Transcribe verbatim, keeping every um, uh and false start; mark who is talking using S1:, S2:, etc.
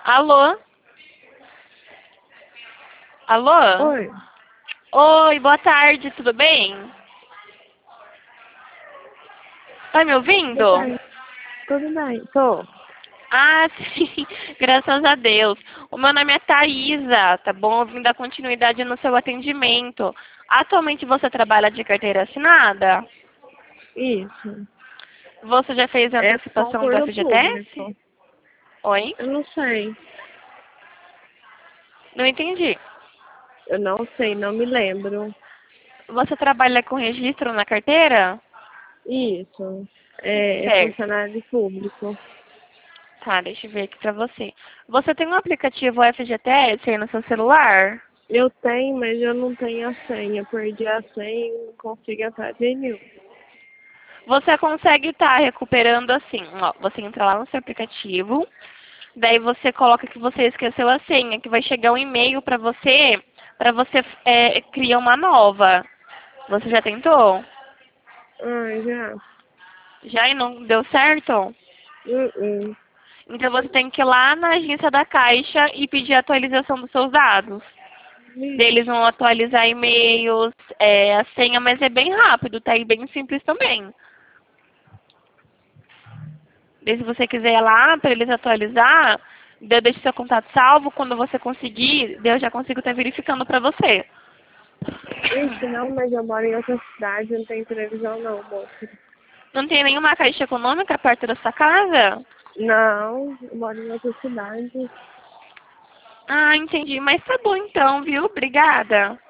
S1: Alô? Alô?
S2: Oi.
S1: Oi, boa tarde, tudo bem? Tá me
S2: Tudo
S1: ouvindo?
S2: bem? Tudo bem. Tô.
S1: Ah, sim, graças a Deus. O meu nome é Thaisa, tá bom? Eu vim dar continuidade no seu atendimento. Atualmente você trabalha de carteira assinada?
S2: Isso.
S1: Você já fez a
S2: É
S1: antecipação do
S2: concurso
S1: F G T S?
S2: público.
S1: Oi?
S2: Eu não sei.
S1: Não entendi.
S2: Eu não sei, não me lembro.
S1: Você trabalha com registro na carteira?
S2: Isso. É, é
S1: Certo.
S2: funcionário público.
S1: Tá, deixa eu ver aqui pra você. Você tem um aplicativo F G T S aí no seu celular?
S2: Eu tenho, mas eu não tenho a senha. Perdi a senha e não consigo entrar de nenhum.
S1: Você consegue estar recuperando assim, ó, você entra lá no seu aplicativo, daí você coloca que você esqueceu a senha, que vai chegar um e-mail pra você, pra você é, criar uma nova. Você já tentou?
S2: Ah, já.
S1: Já e não deu certo?
S2: Uh -uh.
S1: Então você tem que ir lá na agência da Caixa e pedir a atualização dos seus dados. Eles vão atualizar e-mails, é, a senha, mas é bem rápido, tá? E bem simples também. Daí se você quiser ir lá para eles atualizar, daí eu deixo seu contato salvo. Quando você conseguir, daí eu já consigo estar verificando para você.
S2: Ixi, não, mas eu moro em outra cidade, não tem televisão não, moça.
S1: Não tem nenhuma caixa econômica perto da sua casa?
S2: Não, eu moro em outra cidade.
S1: Ah, entendi. Mas tá bom então, viu? Obrigada.